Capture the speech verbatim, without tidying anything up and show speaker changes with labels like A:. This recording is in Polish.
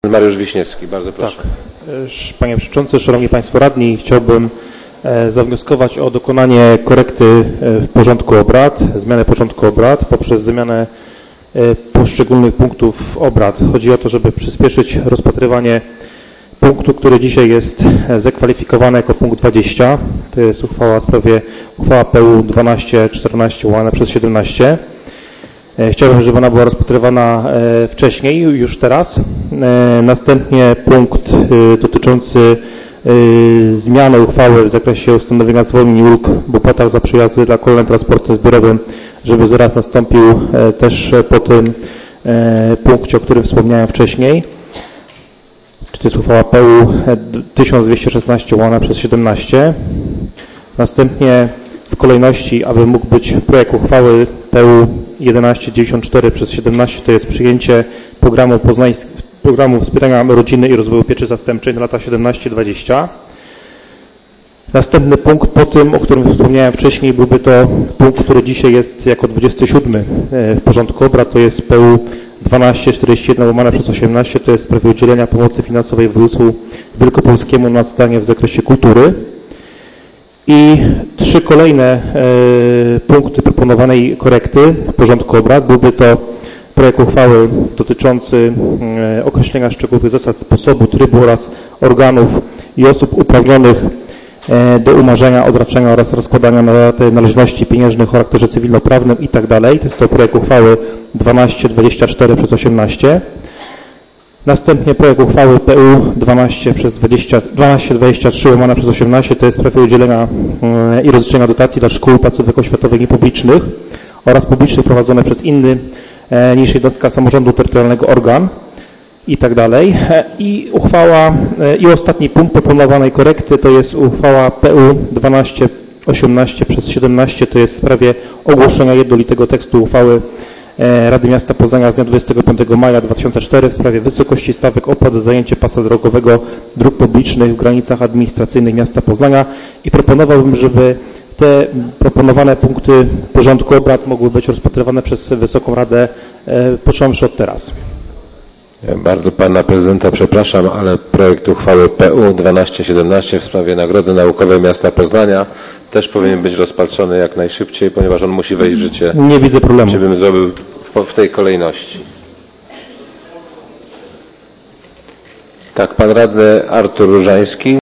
A: Mariusz Wiśniewski, bardzo proszę.
B: Tak. Panie Przewodniczący, Szanowni Państwo Radni, chciałbym zawnioskować o dokonanie korekty w porządku obrad, zmianę porządku obrad poprzez zmianę poszczególnych punktów obrad. Chodzi o to, żeby przyspieszyć rozpatrywanie punktu, który dzisiaj jest zakwalifikowany jako punkt dwadzieścia. To jest uchwała w sprawie, uchwała P U dwanaście czternaście łamane przez siedemnaście. Chciałbym, żeby ona była rozpatrywana wcześniej, już teraz. Następnie punkt dotyczący zmiany uchwały w zakresie ustanowienia zwolnień i ulg w opłatach za przejazdy dla kolejnym transportem zbiorowym, żeby zaraz nastąpił też po tym punkcie, o którym wspomniałem wcześniej. Czy to jest uchwała P U tysiąc dwieście szesnaście łamane przez siedemnaście. Następnie w kolejności, aby mógł być projekt uchwały P U tysiąc dziewięćdziesiąt cztery przez siedemnaście, to jest przyjęcie programu, programu wspierania rodziny i rozwoju pieczy zastępczej na lata siedemnaście dwadzieścia. Następny punkt po tym, o którym wspomniałem wcześniej, byłby to punkt, który dzisiaj jest jako dwudziesty siódmy w porządku obrad, to jest P U dwanaście czterdzieści jeden łamane przez osiemnaście, to jest w sprawie udzielenia pomocy finansowej województwu wielkopolskiemu na zadania w zakresie kultury. I trzy kolejne e, punkty proponowanej korekty w porządku obrad. Byłby to projekt uchwały dotyczący e, określenia szczegółowych zasad, sposobu, trybu oraz organów i osób uprawnionych e, do umarzania, odraczania oraz rozkładania należności pieniężnych o charakterze cywilnoprawnym i tak dalej. To jest to projekt uchwały dwanaście dwadzieścia cztery przez osiemnaście. Następnie projekt uchwały P U dwanaście dwadzieścia trzy łamane przez osiemnaście, to jest w sprawie udzielenia i rozliczenia dotacji dla szkół, placówek oświatowych i publicznych oraz publicznych prowadzone przez inny niż jednostka samorządu terytorialnego organ i tak dalej. I uchwała, i ostatni punkt proponowanej korekty to jest uchwała P U dwanaście osiemnaście przez siedemnaście, to jest w sprawie ogłoszenia jednolitego tekstu uchwały Rady Miasta Poznania z dnia dwudziestego piątego maja dwa tysiące czwartego w sprawie wysokości stawek opłat za zajęcie pasa drogowego dróg publicznych w granicach administracyjnych miasta Poznania i proponowałbym, żeby te proponowane punkty porządku obrad mogły być rozpatrywane przez Wysoką Radę począwszy od teraz.
A: Ja bardzo pana prezydenta przepraszam, ale projekt uchwały P U dwanaście siedemnaście w sprawie Nagrody Naukowej Miasta Poznania też powinien być rozpatrzony jak najszybciej, ponieważ on musi wejść w życie.
B: Nie widzę problemu.
A: Czy bym zrobił w tej kolejności. Tak, pan radny Artur Różański.